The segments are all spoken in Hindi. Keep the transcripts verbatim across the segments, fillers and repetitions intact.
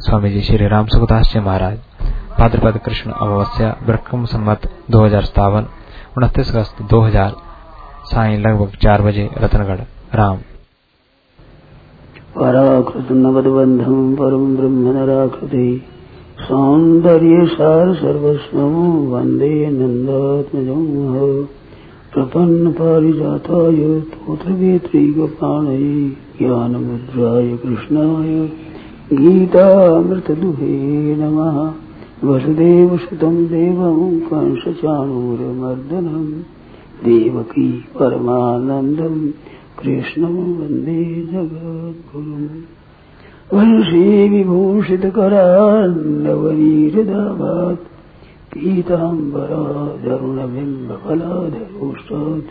स्वामी जी श्री राम सुखदास जी महाराज। भाद्रपद कृष्ण अमावस्या ब्रह्म संवत दो हजार सतावन उनतीस अगस्त दो हजार साय लगभग चार बजे रतनगढ़। राम पराकृत नवदबंधम परम ब्रह्म नराकृति सौंदर्य सार सर्वस्वं वंदे नंदात्मजं प्रपन्न पारिजाताय तोत्रवेत्री गोपाणये ज्ञानमुद्राय कृष्णाय गीतामृतदुहे नमः। वसुदेवसुतं देवं कंसचाणूरमर्दनं देवकी परमानन्दं कृष्णं वन्दे जगद्गुरुम्। वंशी विभूषितकरान्नवनीरदाभात् पीताम्बराधरुणबिम्बफलाधरोष्टात्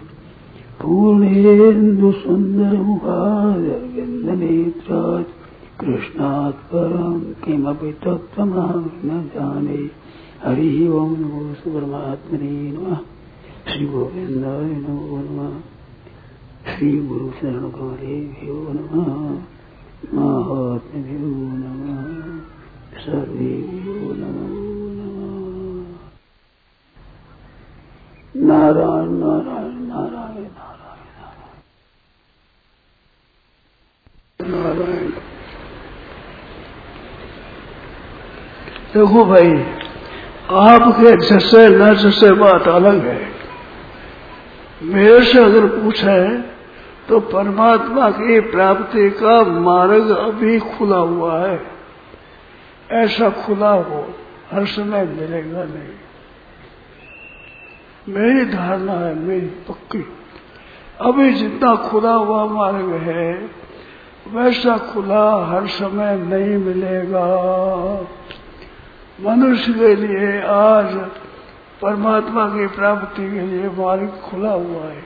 पूर्णेन्दुसुन्दरमुखादरविन्दनेत्रात् कृष्णात् परं किमपि तत्त्वमहं न जाने। हरिः ओं नमो परमात्मने नमः। श्री गोविन्दाय नमो नमः। श्री गुरु शरण कमलेभ्यो नमः। महात्म्यो नमः। सर्वेभ्यो नमो नमः। नारायण नारायण नारायण नारायण नारायण। देखो भाई, आपके जैसे न जैसे बात अलग है। मेरे से अगर पूछे तो परमात्मा की प्राप्ति का मार्ग अभी खुला हुआ है। ऐसा खुला हो हर समय मिलेगा नहीं। मेरी धारणा है, मेरी पक्की। अभी जितना खुला हुआ मार्ग है वैसा खुला हर समय नहीं मिलेगा। मनुष्य के लिए आज परमात्मा की प्राप्ति के लिए मार्ग खुला हुआ है।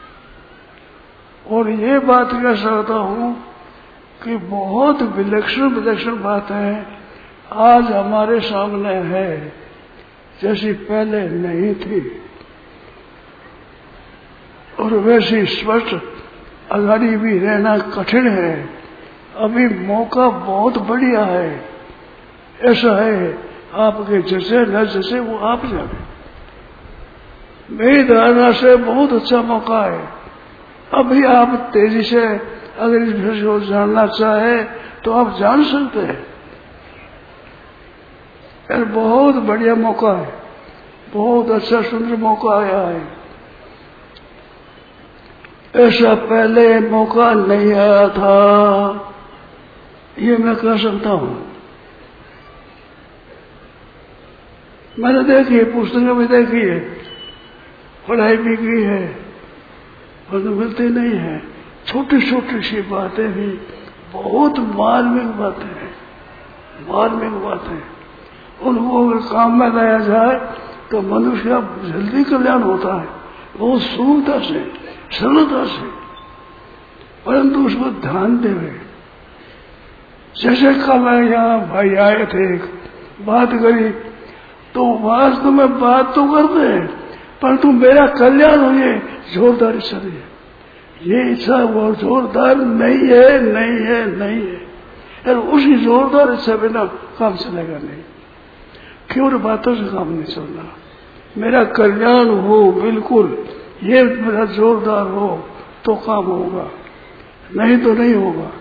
और ये बात कह सकता हूँ कि बहुत विलक्षण विलक्षण बातें आज हमारे सामने है जैसी पहले नहीं थी। और वैसी स्पष्ट आगाड़ी भी रहना कठिन है। अभी मौका बहुत बढ़िया है। ऐसा है, आपके जैसे न जैसे वो आप जाने। मेरी धारणा से बहुत अच्छा मौका है। अभी आप तेजी से अगर इस विषय को जानना चाहे तो आप जान सकते हैं। यार बहुत बढ़िया मौका है। बहुत अच्छा सुंदर मौका आया है। ऐसा पहले मौका नहीं आया था, ये मैं कह सकता हूँ। मैंने देखी है, पुस्तकें भी देखी है, पढ़ाई भी की है, पर तो मिलती नहीं है। छोटी छोटी सी बातें भी बहुत मार्मिक बातें हैं, मार्मिक बातें। उनको अगर काम में लाया जाए तो मनुष्य का जल्दी कल्याण होता है, बहुत सुगमता से, सरलता से। परंतु उस पर ध्यान देवे। जैसे कल यहाँ भाई आए थे, बात करी तो वास्तव में बात तो करते हैं परंतु मेरा कल्याण हो ये जोरदार इच्छा नहीं है। ये इच्छा वो जोरदार नहीं है, नहीं है, नहीं है। और उसी जोरदार इच्छा बिना काम चलेगा नहीं। केवल बातों से काम नहीं चलना। मेरा कल्याण हो बिल्कुल, ये मेरा जोरदार हो तो काम होगा, नहीं तो नहीं होगा।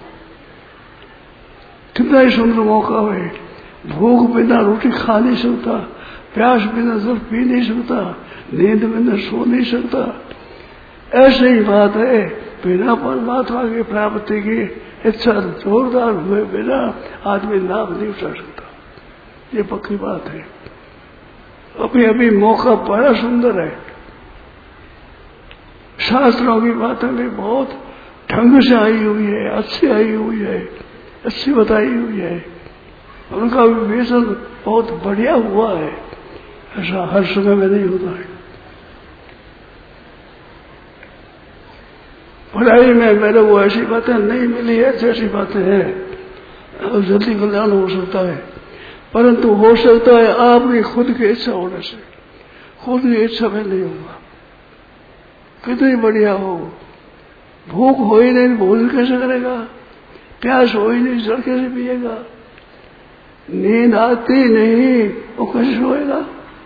कितना ही सुंदर मौका है। भूख बिना रोटी खा नहीं सकता, प्यास बिना जल पी नहीं सकता, नींद बिना सो नहीं सकता। ऐसे ही बात है, बिना परमात्मा की प्राप्ति की इच्छा जोरदार हुए बिना आदमी लाभ नहीं उठा सकता। ये पक्की बात है। अभी अभी मौका बड़ा सुंदर है। शास्त्रों की बातें भी बहुत ढंग से आई हुई है, अच्छी आई हुई है, अच्छी बताई हुई है। उनका विवेचन बहुत बढ़िया हुआ है। ऐसा हर समय में नहीं होता है। पढ़ाई में मेरे को ऐसी बातें नहीं मिली है जैसी बातें हैं। और जल्दी कल्याण हो सकता है, परंतु हो सकता है आपकी खुद की इच्छा होने से। खुद की इच्छा में नहीं होगा। कितनी बढ़िया हो, भूख हो ही नहीं, भोजन कैसे करेगा? प्यास हो ही नहीं, जल कैसे पिएगा? नींद आती नहीं वो कैसे सोएगा?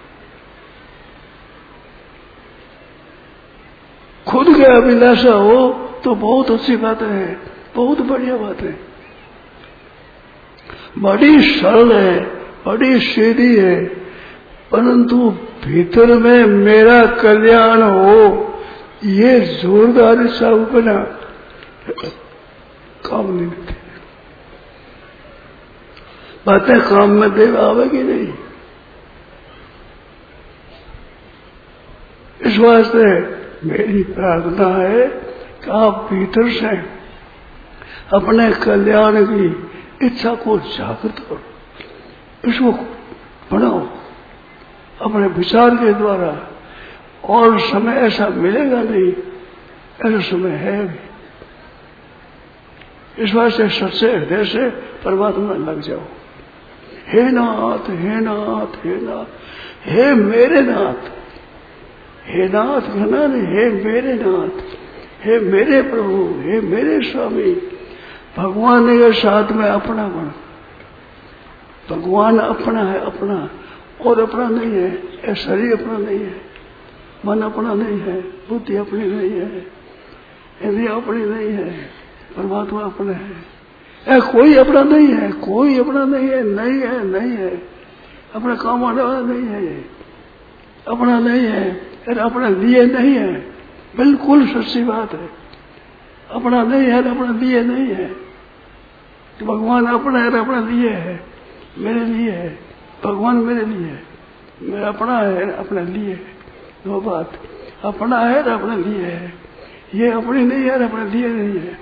खुद के अभिलाषा हो तो बहुत अच्छी बात है, बहुत बढ़िया बात है, बड़ी सरल है, बड़ी सीधी है, परंतु भीतर में मेरा कल्याण हो ये जोरदार इच्छा बना काम नहीं देते। बातें काम में देव आवेगी नहीं। इस वास्ते मेरी प्रार्थना है कि आप भीतर से अपने कल्याण की इच्छा को जागृत करो, इसको बढ़ाओ अपने विचार के द्वारा। और समय ऐसा मिलेगा नहीं, ऐसा समय है भी। इस वास्ते सच्चे हृदय से परमात्मा लग जाओ। हे नाथ, हे नाथ, हे नाथ, हे मेरे नाथ, हे नाथ घना ने, हे मेरे नाथ, हे मेरे प्रभु, हे मेरे स्वामी। भगवान के साथ में अपना बन। भगवान अपना है, अपना और अपना नहीं है। ये शरीर अपना नहीं है, मन अपना नहीं है, बुद्धि अपनी नहीं है, इंद्रिया अपनी नहीं है, परमात्मा अपना है। ए कोई अपना नहीं है, कोई अपना नहीं है, नहीं है, नहीं है, अपना काम आने वाला नहीं है, ये अपना नहीं है, अरे अपने लिए नहीं है। बिल्कुल सच्ची बात है, अपना नहीं है, अपने लिए नहीं है। तो भगवान अपना है, अपने लिए है, मेरे लिए है। भगवान मेरे लिए है, मेरा अपना है, अपने लिए है। दो बात, अपना है और अपने लिए है। ये अपनी नहीं है, अपने लिए नहीं है।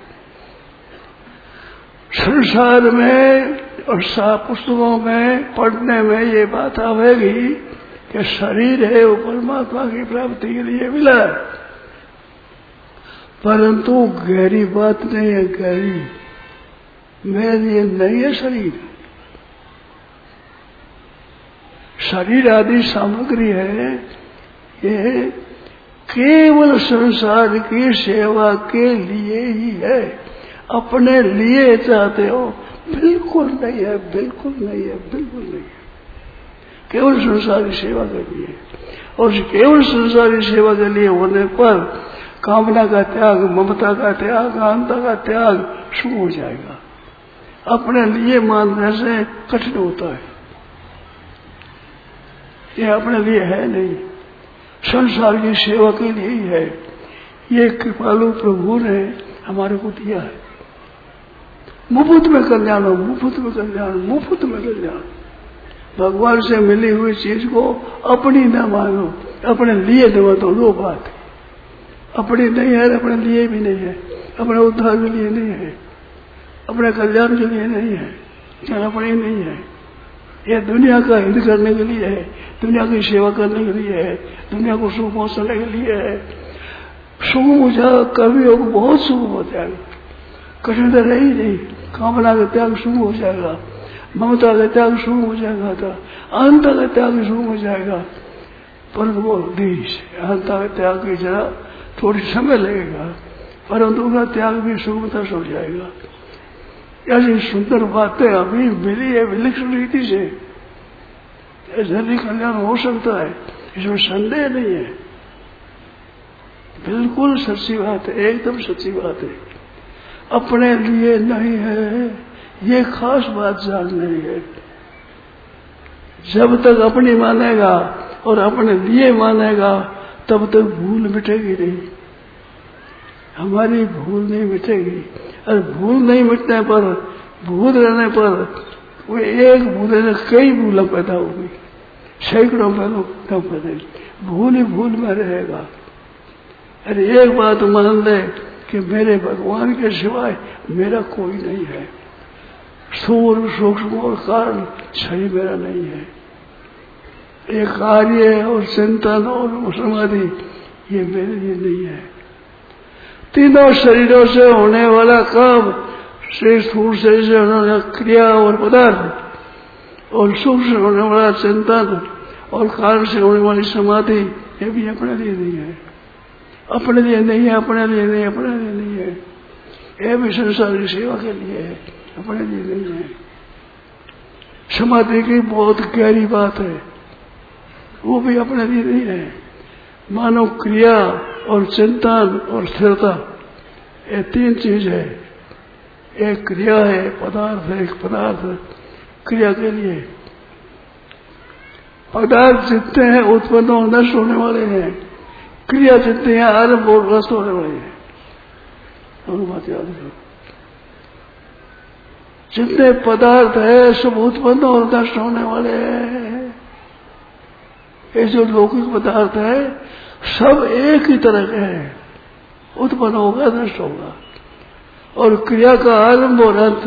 संसार में और साफ पुस्तकों में पढ़ने में ये बात आवेगी कि शरीर है वो परमात्मा की प्राप्ति के लिए मिला है, परंतु गहरी बात नहीं है। गहरी मेरे लिए नहीं है शरीर। शरीर आदि सामग्री है, ये केवल संसार की सेवा के लिए ही है। अपने लिए चाहते हो, बिल्कुल नहीं है, बिल्कुल नहीं है, बिल्कुल नहीं है। केवल संसारी सेवा के लिए, और केवल संसारी सेवा के लिए होने पर कामना का त्याग, ममता का त्याग, अहंता का त्याग शुरू हो जाएगा। अपने लिए मानने से कठिन होता है। ये अपने लिए है नहीं, संसार की सेवा के लिए ही है। ये कृपालु प्रभु ने हमारे को दिया है। मुफ्त में कल्याण हो, मुफ्त में कल्याण, मुफ्त में कल्याण। भगवान से मिली हुई चीज को अपनी न मानो, अपने लिए न मानो। दो बात, अपनी नहीं है, अपने लिए भी नहीं है, अपने उद्धार के लिए नहीं है, अपने कल्याण के लिए नहीं है, क्या अपनी नहीं है। यह दुनिया का हित करने के लिए है, दुनिया की सेवा करने के लिए है, दुनिया को सुख पहुंचाने के लिए है। सुख मुझा कभी हो, बहुत सुख हो जाएगा, कठिन तो रही नहीं। कामना का त्याग शुरू हो जाएगा, ममता का त्याग शुरू हो जाएगा, था अहंता का त्याग शुरू हो जाएगा। परंतु वो देरी से अहंता का त्याग की जरा थोड़ी समय लगेगा, परंतु उसका त्याग भी सुगमता से हो जाएगा। ऐसी सुंदर बातें अभी मिली है विलक्षण रीति से, जल्दी कल्याण हो सकता है, इसमें संदेह नहीं है। बिल्कुल सच्ची बात है, एकदम सच्ची बात है। अपने लिए नहीं है, ये खास बात जान नहीं है। जब तक अपनी मानेगा और अपने लिए मानेगा, तब तक भूल मिटेगी नहीं, हमारी भूल नहीं मिटेगी। और भूल नहीं मिटने पर, भूल रहने पर, वो एक भूल से कई भूलें पैदा होगी, सैकड़ों पैदा पैदा, भूल ही भूल में रहेगा। अरे एक बात मान ले कि मेरे भगवान के सिवाय मेरा कोई नहीं है। स्थूल सूक्ष्म और कारण शरीर मेरा नहीं है। ये कार्य और चिंतन और समाधि ये मेरे लिए नहीं है। तीनों शरीरों से होने वाला काम, स्थूल शरीर से होने वाला क्रिया और पदार्थ, और सूक्ष्म से होने वाला चिंतन और कारण से होने वाली समाधि, ये भी अपने लिए नहीं है, अपने लिए नहीं है, अपने लिए नहीं, अपने लिए नहीं है। ये भी संसारी सेवा के लिए है, अपने लिए नहीं है। समाधि की बहुत गहरी बात है, वो भी अपने लिए नहीं है। मानव क्रिया और चिंतन और स्थिरता, ये तीन चीज है। एक क्रिया है, पदार्थ है, एक पदार्थ क्रिया के लिए। पदार्थ जितने हैं उत्पन्न और नष्ट होने वाले हैं, क्रिया जितने हैं आरंभ और नष्ट होने वाले हैं। दोनों बात याद रखो। जितने पदार्थ है सब उत्पन्न और नष्ट होने वाले हैं। ये जो लौकिक पदार्थ है सब एक ही तरह के हैं, उत्पन्न होगा नष्ट होगा। और क्रिया का आरंभ और अंत,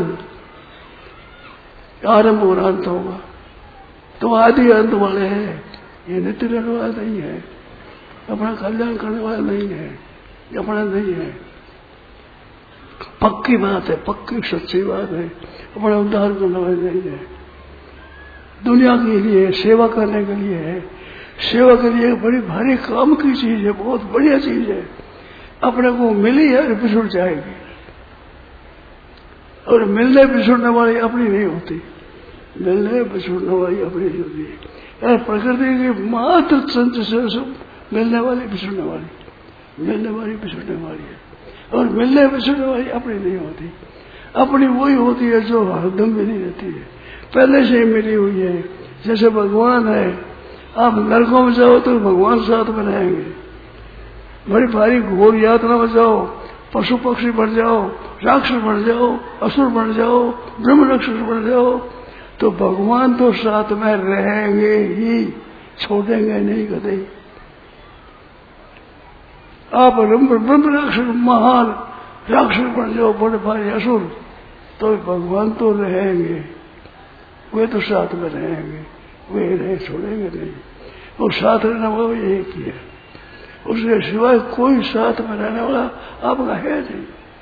आरंभ और अंत होगा। तो आदि अंत वाले हैं, ये नित्य रहने वाला नहीं है, अपना कल्याण करने वाला नहीं है, अपना नहीं है। पक्की बात है, पक्की सच्ची बात है, अपना उद्धार करने वाला नहीं है। दुनिया के लिए सेवा करने के लिए है, सेवा के लिए बड़ी भारी काम की चीज है, बहुत बढ़िया चीज है। अपने को मिली है और बिछुड़ जाएगी, और मिलने बिछुड़ने वाली अपनी नहीं होती, मिलने बिछुड़ने वाली अपनी नहीं होती। प्रकृति की मात्र तंत्र से सब मिलने वाली बिछुड़ने वाली, मिलने वाली बिछुड़ने वाली है, और मिलने बिछुड़ने वाली अपनी नहीं होती। अपनी वही होती है जो हरदम मिली रहती है, पहले से ही मिली हुई है। जैसे भगवान है, आप नरकों में जाओ तो भगवान साथ में रहेंगे, बड़ी भारी घोर यात्रा में जाओ, पशु पक्षी बन जाओ, राक्षस बन जाओ, असुर बन जाओ, ब्रह्म राक्षस बन जाओ, तो भगवान तो साथ में रहेंगे ही, छोड़ेंगे नहीं कभी। आप ब्रह्म राक्षस महान राक्षस बन जाओ, बड़े भारी असुर, तो भगवान तो रहेंगे, वे तो साथ में रहेंगे, वे नहीं छोड़ेंगे नहीं। और साथ रहने वाला यही किया, उसके सिवाय कोई साथ में रहने वाला आपका है नहीं।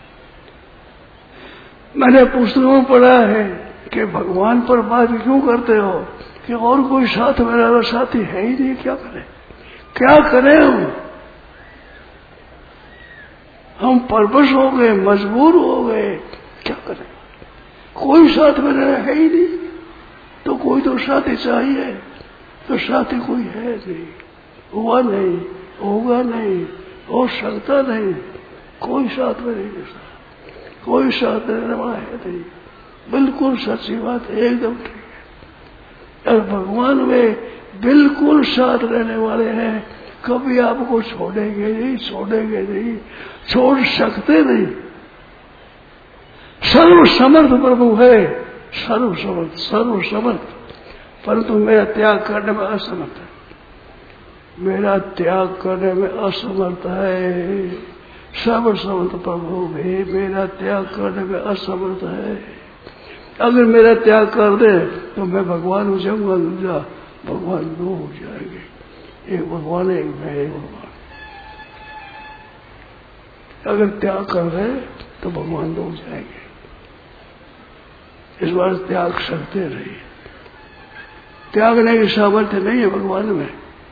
मैंने पुस्तकों में पढ़ा है कि भगवान पर बात क्यों करते हो कि और कोई साथ में रहने वाला साथी है ही नहीं, क्या करें, क्या करें हम हम परवश हो गए, मजबूर हो गए, क्या करें। कोई साथ में रहना है ही नहीं, तो कोई तो साथी चाहिए, तो साथी कोई है नहीं, हुआ नहीं, होगा नहीं, हो सकता नहीं, कोई साथ में नहीं रह सकता, कोई साथ रहने वाला है नहीं। बिल्कुल सच्ची बात, एकदम ठीक है। और भगवान में बिल्कुल साथ रहने वाले हैं, कभी आपको छोड़ेंगे नहीं, छोड़ेंगे नहीं, छोड़ सकते नहीं। सर्व समर्थ प्रभु है, सर्व समर्थ, सर्व समर्थ, परंतु मेरा त्याग करने में असमर्थ है, मेरा त्याग करने में असमर्थ है। सर्व समर्थ प्रभु भी मेरा त्याग करने में असमर्थ है। अगर मेरा त्याग कर दे तो मैं भगवान हो जाऊंगा, दूसरा भगवान दो हो जाएंगे, एक भगवान एक मैं, एक भगवान। अगर त्याग कर दे तो भगवान दो हो जाएंगे। इस बार त्याग सकते रहिए, त्यागने की सामर्थ्य नहीं है भगवान में।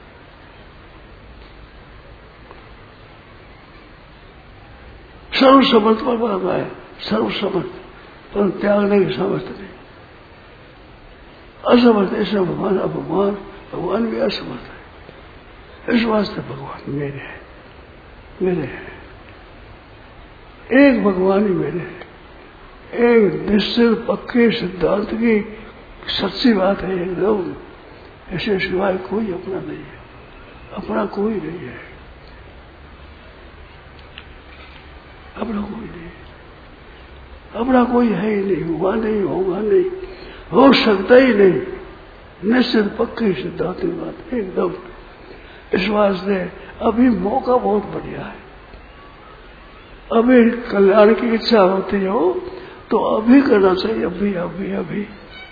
सर्व समर्थ परमात्मा है, सर्व समर्थ, पर त्यागने की सामर्थ्य नहीं, असमर्थ। ऐसे भगवान भगवान भगवान भी असमर्थ है। इस वास्ते भगवान मेरे हैं, मेरे हैं, एक भगवान ही मेरे है, एक निश्चित पक्के सिद्धांत की सच्ची बात है एकदम। ऐसे सिवाय कोई अपना नहीं है, अपना कोई नहीं है, अपना कोई नहीं, अपना कोई है ही नहीं, हुआ नहीं, होगा नहीं, हो सकता ही नहीं, निश्चित पक्की सिद्धांत की बात एकदम। इस वास्ते अभी मौका बहुत बढ़िया है, अभी कल्याण की इच्छा होती हो तो अभी करना चाहिए, अभी अभी अभी।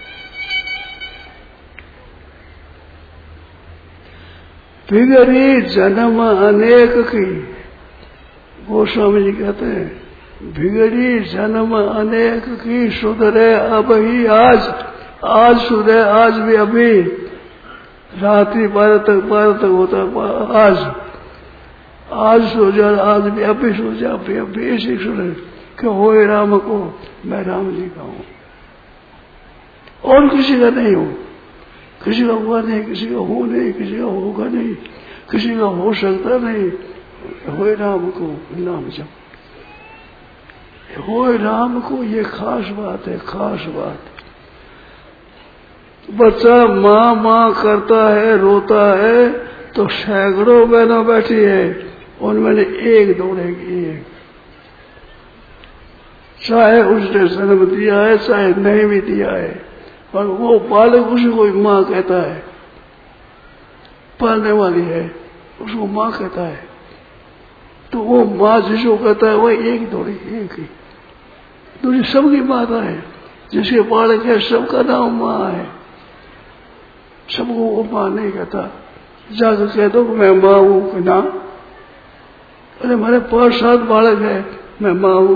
बिगड़ी जन्म अनेक की, गोस्वामी जी कहते हैं बिगड़ी जन्म अनेक की, सुधरे अब ही आज, आज सुधरे, आज भी अभी, रात्रि बारह तक बारह तक होता आज, आज सो जा, आज भी अभी सो जा, अभी अभी ऐसी सुने कि होए राम को, मैं राम जी का हूं। और किसी का नहीं हो, किसी का हुआ नहीं, किसी का हो नहीं, किसी का होगा नहीं, किसी का हो सकता नहीं। होए राम को नाम जप, होए राम को, ये खास बात है, खास बात। बच्चा माँ माँ करता है, रोता है, तो सैकड़ों बहनों बैठी है, उनमें एक दौड़ेगी एक, चाहे उसने जन्म दिया है चाहे नहीं भी दिया है, और वो बालक उसी को माँ कहता है, पालने वाली है उसको माँ कहता है, तो वो माँ जिसको कहता है वह एक दौड़ेगी एक ही। दूसरी सबकी माता है, जिसके बालक है सबका नाम माँ है, सबको वो माँ नहीं कहता। जाकर कह दो कि मैं माँ हूं कि ना, अरे मेरे पांच सात बालक है, मैं माँ हूं,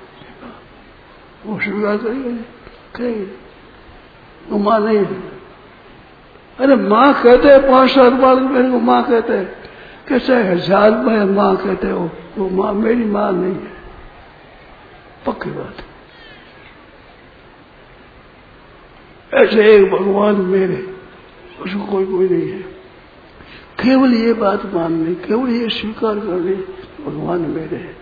वो स्वीकार करेगा कहेगी वो माँ नहीं है। अरे माँ कहते हैं पांच सात बालक मेरे को माँ कहते हैं, कैसे हजार में माँ कहते हो, वो माँ मेरी माँ नहीं है, पक्की बात है। ऐसे एक भगवान मेरे, उसको कोई कोई नहीं है। केवल ये बात माननी, केवल ये स्वीकार करनी, भगवान मेरे है,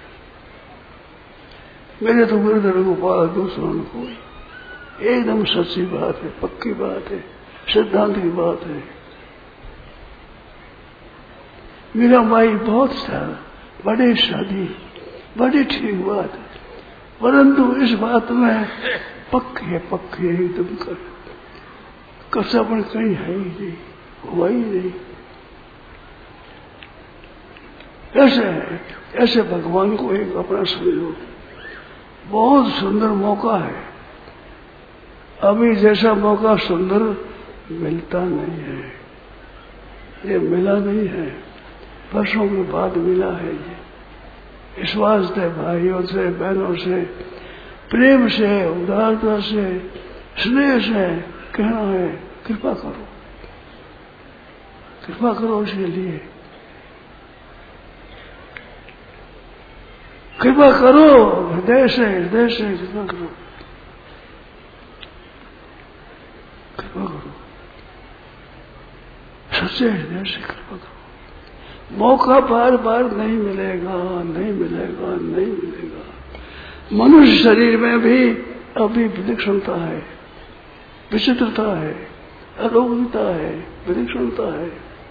मेरे तो गुरुदेव को पाला, दूसरों ने कोई। एकदम सच्ची बात है, पक्की बात है, सिद्धांत की बात है। मेरा भाई बहुत सारा बड़ी शादी, बड़ी ठीक बात है, परंतु इस बात में पक्के है, पक्के एकदम कर कसापन कहीं है ही नहीं, हुआ ही नहीं। ऐसे है, ऐसे भगवान को एक अपना समझो, बहुत सुंदर मौका है। अभी जैसा मौका सुंदर मिलता नहीं है, ये मिला नहीं है, वर्षों के बाद मिला है। ये इस वास्ते भाइयों से बहनों से प्रेम से उदारता से स्नेह से कहना है, कृपा करो, कृपा करो, उसके लिए कृपा करो, हृदय से हृदय से कृपा करो, कृपा करो, सच्चे हृदय से कृपा करो। मौका बार बार नहीं मिलेगा, नहीं मिलेगा, नहीं मिलेगा। मनुष्य शरीर में भी अभी विलक्षणता है, विचित्रता है, अलौकिकता है, विलक्षणता है।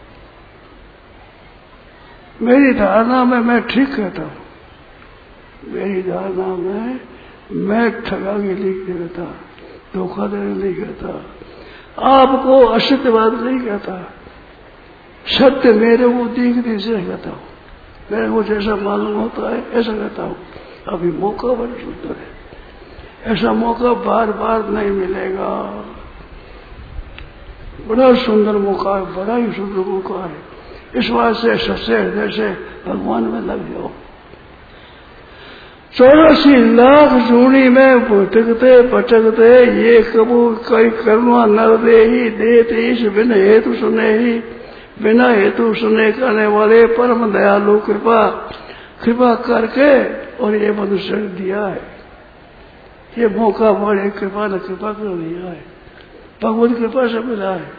मेरी धारणा में मैं ठीक कहता हूं, मेरी धारणा में मैं ठगा के नहीं कहता, धोखा देने नहीं कहता, आपको असत्यवाद नहीं कहता, सत्य मेरे को दिख दीजिए कहता हूं, मेरे को जैसा मालूम होता है ऐसा कहता हूं। अभी मौका बड़ा सुंदर है, ऐसा मौका बार बार नहीं मिलेगा। बड़ा सुंदर मौका है, बड़ा ही सुंदर मौका है। इस बात से सच्चे हृदय से भगवान में लग जाओ। चौरासी लाख जूनी में भटकते भटकते ये कबू कई कर्मा नर दे ही देते इस बिन हेतु सुने ही, बिना हेतु सुने करने वाले परम दयालु कृपा कृपा करके और ये मनुष्य दिया है। ये मौका बड़े कृपा ने कृपा कर दिया है, भगवत कृपा से मिला है।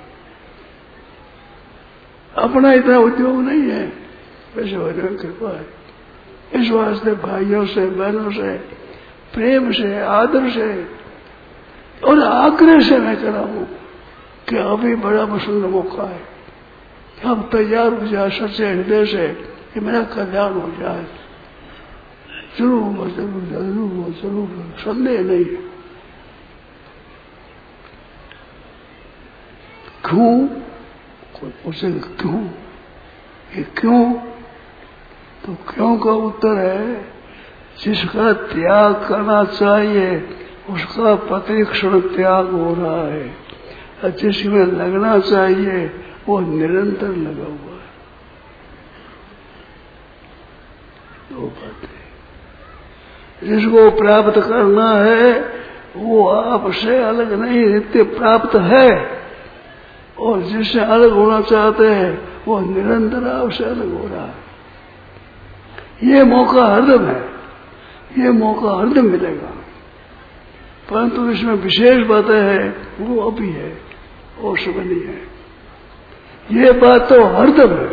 अपना इतना उद्योग नहीं है, वैसे भगवान कृपा है। इस वास्ते भाइयों से बहनों से प्रेम से आदर से और आग्रह से मैं कह रहा हूं कि अभी बड़ा सुंदर मौका है, अब तैयार हो जाए सच्चे हृदय से कि मेरा कल्याण हो जाए। जरूर हो, जरूर जरूर हो, जरूर हो, संदेह नहीं। क्यों? कोई पूछेगा क्यों, ये क्यों? तो क्यों का उत्तर है, जिसका त्याग करना चाहिए उसका प्रतिक्षण त्याग हो रहा है, और जिसमें लगना चाहिए वो निरंतर लगा हुआ है। दो बातें। जिसको प्राप्त करना है वो आपसे अलग नहीं, नित्य प्राप्त है, और जिससे अलग होना चाहते हैं वो निरंतर आपसे अलग हो रहा है। ये मौका हरदम है, ये मौका हरदम मिलेगा। परंतु इसमें विशेष बातें हैं वो अभी है और समय नहीं है। ये बात तो हरदम है,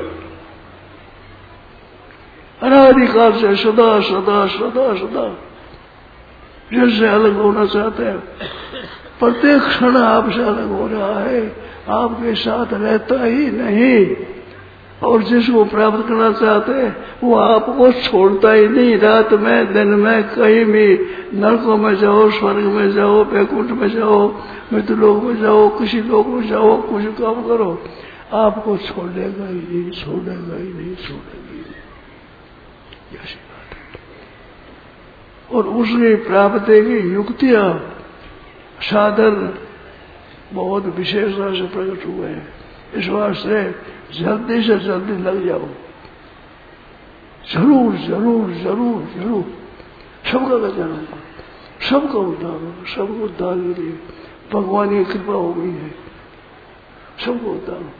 अनादिकाल से सदा सदा सदा सदा जिससे अलग होना चाहते हैं, प्रत्येक क्षण आपसे अलग हो रहा है, आपके साथ रहता ही नहीं। और जिसको प्राप्त करना चाहते हैं वो आपको छोड़ता ही नहीं, रात में दिन में कहीं भी, नरकों में जाओ, स्वर्ग में जाओ, वैकुंठ में जाओ, मृत्युलोक में जाओ, किसी लोक में जाओ, कुछ काम करो, आपको छोड़ेगा ही नहीं, छोड़ेगा ही नहीं, छोड़ेगा ही नहीं। ऐसी बात है। और उसकी प्राप्ति की युक्तियां, साधन बहुत विशेषता से प्रकट हुए हैं। इस वास्ते जल्दी से जल्दी लग जाओ, जरूर जरूर जरूर जरूर सबका कल्याण होगा, सबका उद्धार होगा, सबको उद्धार के लिए भगवान की कृपा हो गई है, सबको उद्धार होगा।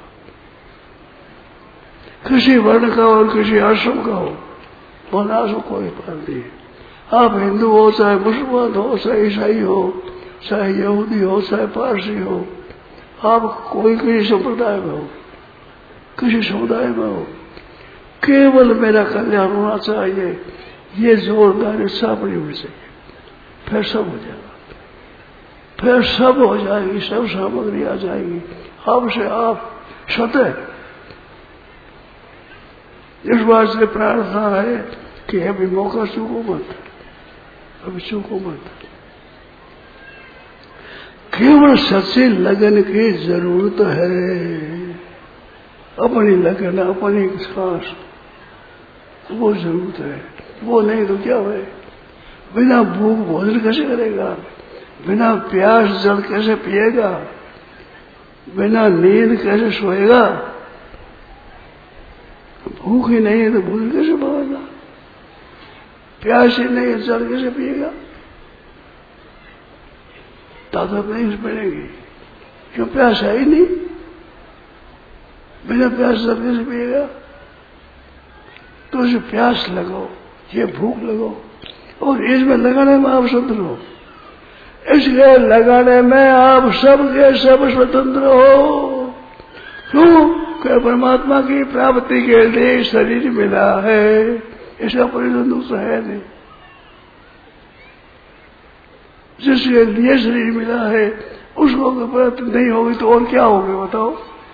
किसी वर्ण का और किसी आश्रम का हो, वनाश को कोई फल नहीं। आप हिंदू हो, चाहे मुसलमान हो, चाहे ईसाई हो, चाहे यहूदी हो, चाहे पारसी हो, आप कोई किसी संप्रदाय में हो, किसी समुदाय में हो, केवल मेरा कल्याण होना चाहिए, ये जोरदार इच्छा अपनी होनी चाहिए, फिर सब हो जाएगा, फिर सब हो जाएगी, सब सामग्री आ जाएगी आपसे आप स्वतः। इस बात से प्रार्थना है कि अभी मौका चूको मत, अभी चूको मत। केवल सच्ची लगन की जरूरत है, अपनी लगन, अपनी सांस, वो जरूरत है। वो नहीं तो क्या है, बिना भूख भोजन कैसे करेगा, बिना प्यास जल कैसे पिएगा, बिना नींद कैसे सोएगा, भूख ही नहीं है तो भोजन कैसे पाएगा, प्यास ही नहीं है जल कैसे पिएगा, ताकत नहीं मिलेगी, क्यों प्यास है ही नहीं, बिना प्यास जल कैसे पिएगा। तो उसे प्यास लगाओ, ये भूख लगाओ, और इसमें लगाने में आप स्वतंत्र हो, इसलिए लगाने में आप सबके सब स्वतंत्र हो। क्यों कि परमात्मा की प्राप्ति के लिए शरीर मिला है, इसका परिणाम दूसरा है नहीं। जिसके लिए शरीर मिला है उसको प्राप्ति नहीं होगी तो और क्या होगी बताओ।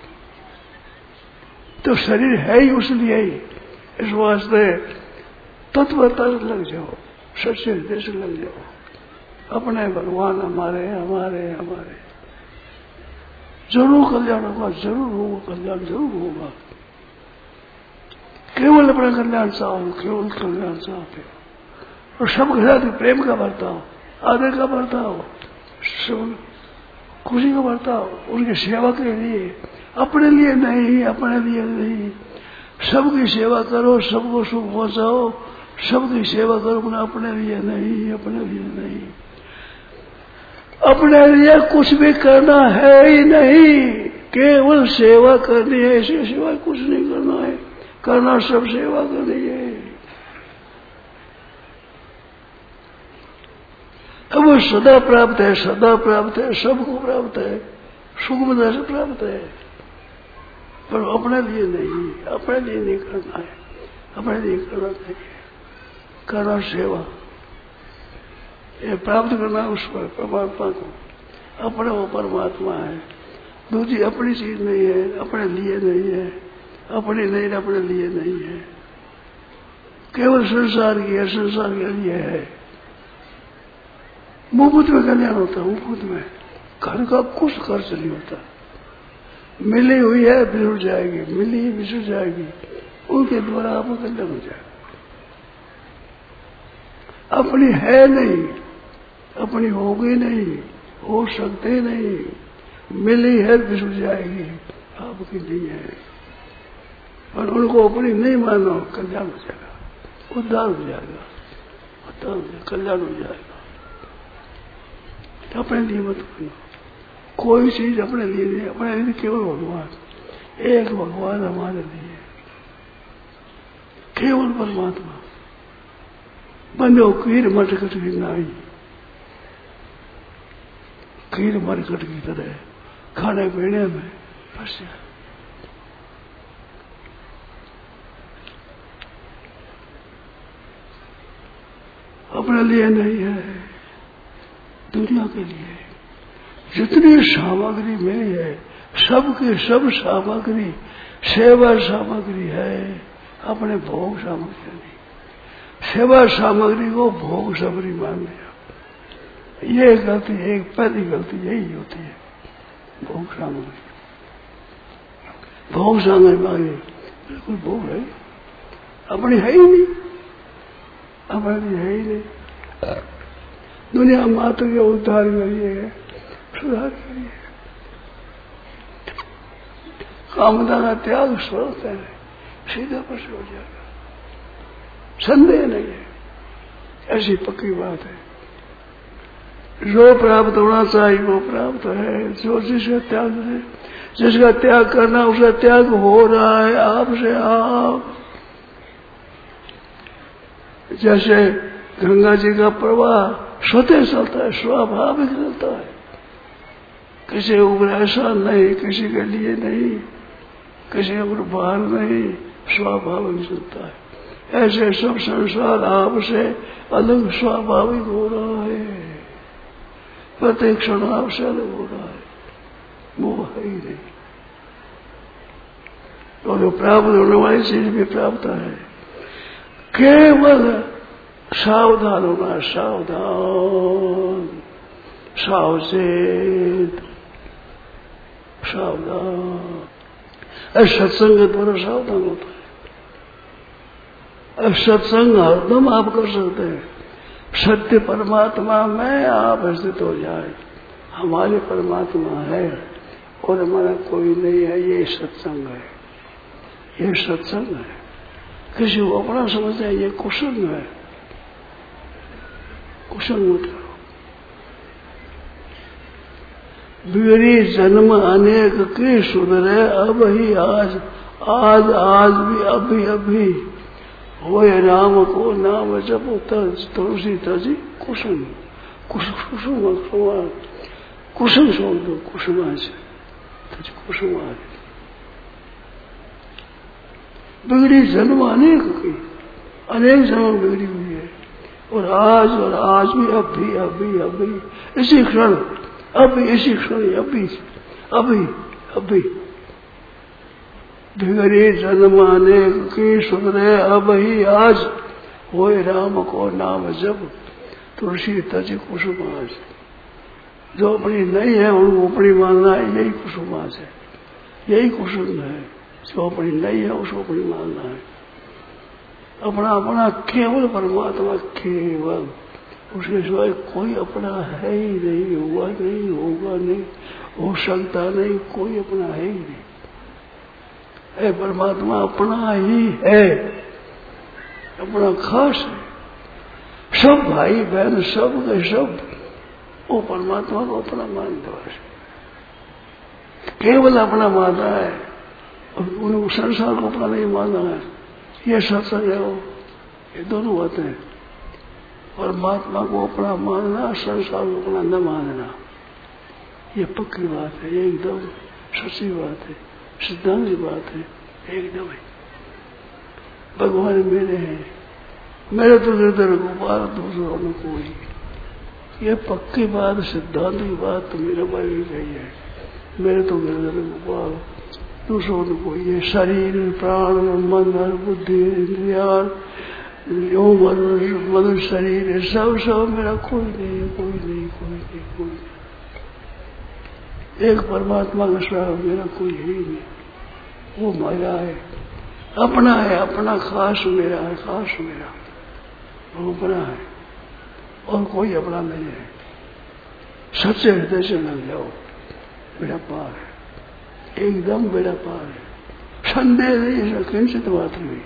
तो शरीर है ही उसलिए ही, इस वास्ते तत्वता लग जाओ, सच्चे हृदय से लग जाओ, अपने भगवान हमारे हमारे हमारे जरूर कल्याण होगा, जरूर होगा कल्याण, जरूर होगा। केवल अपना कल्याण चाहो, केवल कल्याण चाहते हो, और सबके साथ प्रेम का बर्ताव, आदर का बर्ताव, खुशी का बर्ताव, उनकी सेवा के लिए, अपने लिए नहीं, अपने लिए नहीं, सबकी सेवा करो, सबको सुख पहुंचाओ, सबकी सेवा करो, अपने लिए नहीं, अपने लिए नहीं, अपने लिए कुछ भी करना है ही नहीं, केवल सेवा करनी है, इसके सिवाय कुछ नहीं करना है, करना सब सेवा करनी है। अब वो सदा प्राप्त है, सदा प्राप्त है, सबको प्राप्त है, सुगमता से प्राप्त है, पर अपने लिए नहीं, अपने लिए नहीं करना है, अपने लिए करना चाहिए, करना सेवा, ये प्राप्त करना उस पर परमात्मा को, अपने वो परमात्मा है, दूसरी अपनी चीज नहीं है, अपने लिए नहीं है, अपनी नहीं, अपने लिए नहीं है, केवल संसार की है, संसार के लिए है। मुफ्त में कल्याण होता है, मुफ्त में घर का कुछ खर्च नहीं होता, मिली हुई है बिछुड़ जाएगी, मिली ही बिछुड़ जाएगी, उनके द्वारा आपको कल्याण हो जाएगा। अपनी है नहीं, अपनी होगी नहीं, हो सकते नहीं, मिली है बिछुड़ जाएगी, आपकी नहीं है, और उनको अपनी नहीं मानो, कल्याण हो जाएगा, उद्धार हो जाएगा, उद्धार हो जाएगा, कल्याण हो जाएगा। अपने लिए मत करो, कोई चीज अपने लिए नहीं, अपने लिए केवल भगवान, एक भगवान हमारे लिए, केवल परमात्मा, बंदो कीर मट कटरी नाई, कीर मरकट की तरह खाने पीने में फंस जाए। अपने लिए नहीं है, दुनिया के लिए। जितनी सामग्री मिली है सबकी सब सामग्री सेवा सामग्री है, अपने भोग सामग्री नहीं। सेवा सामग्री को भोग सामग्री मान लिया, ये गलती, एक पहली गलती यही होती है। भोग सामग्री भोग सामग्री मांगे, बिल्कुल भोग है अपनी है ही नहीं, अपनी है ही नहीं। दुनिया मात्र के उद्धार करिए, सुधार करिए। कामना का त्याग स्वर्ग है, सीधा पर से हो जाएगा, संदेह नहीं है, ऐसी पक्की बात है। जो प्राप्त होना चाहिए वो प्राप्त है। जो जिसका त्याग है, जिसका त्याग करना उसका त्याग हो रहा है आपसे आप। जैसे गंगा जी का प्रवाह स्वतः चलता है, स्वाभाविक चलता है, किसी ऊपर ऐसा नहीं, किसी के लिए नहीं, किसी के ऊपर भार नहीं, स्वाभाविक चलता है। ऐसे सब संसार आपसे अलग स्वाभाविक हो रहा है, प्रत्येक क्षण आपसे अलग हो रहा है, वो है ही नहीं। और जो प्राप्त होने वाली चीज भी प्राप्त है, केवल सावधान होना, सावधान, सावचेत, सावधान। सत्संग के द्वारा सावधान होता है। सत्संग हरदम आप कर सकते हैं। सत्य परमात्मा में आप स्थित हो जाए, हमारे परमात्मा है और हमारा कोई नहीं है, ये सत्संग है, ये सत्संग है। किसी को अपना समझते हैं ये कुसंग है, कुसंग मत करो। बिगड़ी जन्म अनेक की सुधरे अब ही आज, आज आज भी अभी अभी होए राम को नाम जब तुलसी तजी कुसुम कुसुम कुसुम छोड़ दो, कुसुमा से तज कुसुम आ गई। बिगड़ी जन्म अनेक की, अनेक जन्म बिगड़ी हुई है, और आज और आज भी अभी अभी अभी इसी क्षण, अभी इसी क्षण, अभी अभी अभी बिगड़ी जन्म अनेक की सुधरे अब ही आज होए राम को नाम जब तुलसी तज कुसुमास। जो अपनी नहीं है उनको अपनी मानना है, यही कुसुमास है, यही कुसुम है। जो अपनी नहीं है उसको अपनी मानना है। अपना अपना केवल परमात्मा, केवल उसके सिवाय कोई अपना है ही नहीं, हुआ नहीं, होगा नहीं, हो सकता नहीं, कोई अपना है ही नहीं। है परमात्मा अपना ही है, अपना खास है। सब भाई बहन सब के सब वो परमात्मा को अपना मानता है, केवल अपना मानना है, और उन्हें संसार को अपना नहीं मानना है। ये सत्संग है, वो ये दोनों बातें हैं। परमात्मा को अपना मानना, संसार को अपना न मानना, ये पक्की बात है, ये एकदम सच्ची बात है, सिद्धांत की बात है, एकदम है। भगवान मेरे हैं, मेरे तो गिरधर गोपाल, दूसरों में कोई। ये पक्की बात, सिद्धांत की बात तो मेरे भाई भी गई है। मेरे तो गिरधर गोपाल, दूसरों में कोई। ये शरीर, प्राण, मन, बुद्धि, इंद्रिया, यो मनुष्य शरीर, सब सब मेरा कोई नहीं, कोई नहीं, कोई नहीं, कोई नहीं। एक परमात्मा का स्वरूप मेरा कोई है ही नहीं, वो मेरा है, अपना है, अपना खास मेरा है, खास मेरा, वो अपना है और कोई अपना नहीं है। सच्चे हृदय से लग जाओ, मेरा पार है, एकदम मेरा पार है, संदेह नहीं है, किंचित बात नहीं।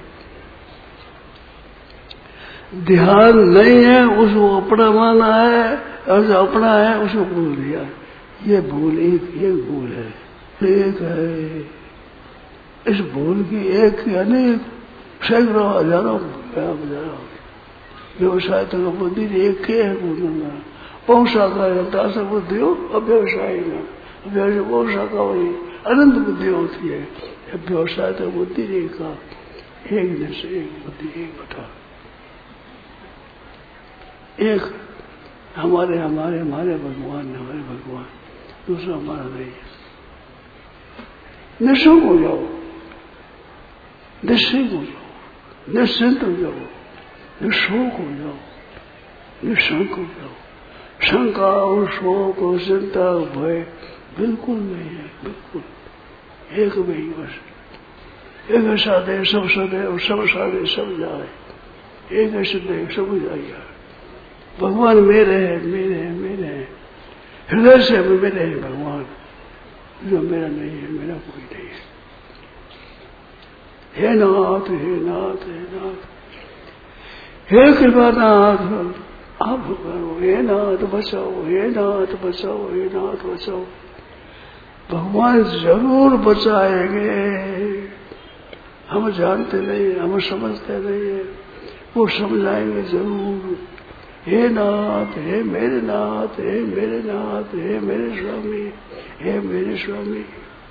ध्यान नहीं है, उसको अपना माना है, और जो अपना है उसको भूल दिया। ये भूल एक एक भूल है, एक है। इस भूल की एक की अनेक सैकड़ों हजारों हजारों व्यवसाय तक बुद्धि एक के है भूलना, पौषाकार दास बुद्धि हो अव्यवसाय में व्यवसाय पौषाका वही अनंत बुद्धि होती है। व्यवसाय तो बुद्धि एक का एक दिन से एक बुद्धि एक बटा एक हमारे हमारे हमारे भगवान हमारे भगवान दूसरा हमारा नहीं है। निःशुक हो जाओ, निश्चिंत हो जाओ, निश्चिंत हो जाओ, निशोक हो जाओ, निशंक हो जाओ। शंका और शोक और चिंता और भय बिल्कुल नहीं है, बिल्कुल एक में ही बस। एक साधे सब सदे और सब साधे सब जाए, एक सदे सब जाइए। भगवान मेरे हैं, मेरे हैं, मेरे हैं, हृदय से मेरे हैं भगवान, जो मेरा नहीं है, मेरा कोई नहीं है। हे नाथ, हे नाथ, हे नाथ, हे कृपानाथ आप करो, हे नाथ बचाओ, हे नाथ बचाओ, हे नाथ बचाओ। भगवान जरूर बचाएंगे, हम जानते नहीं, हम समझते नहीं है, वो समझाएंगे जरूर। हे नाथ, हे मेरे नाथ, हे मेरे नाथ, हे मेरे स्वामी, हे मेरे स्वामी।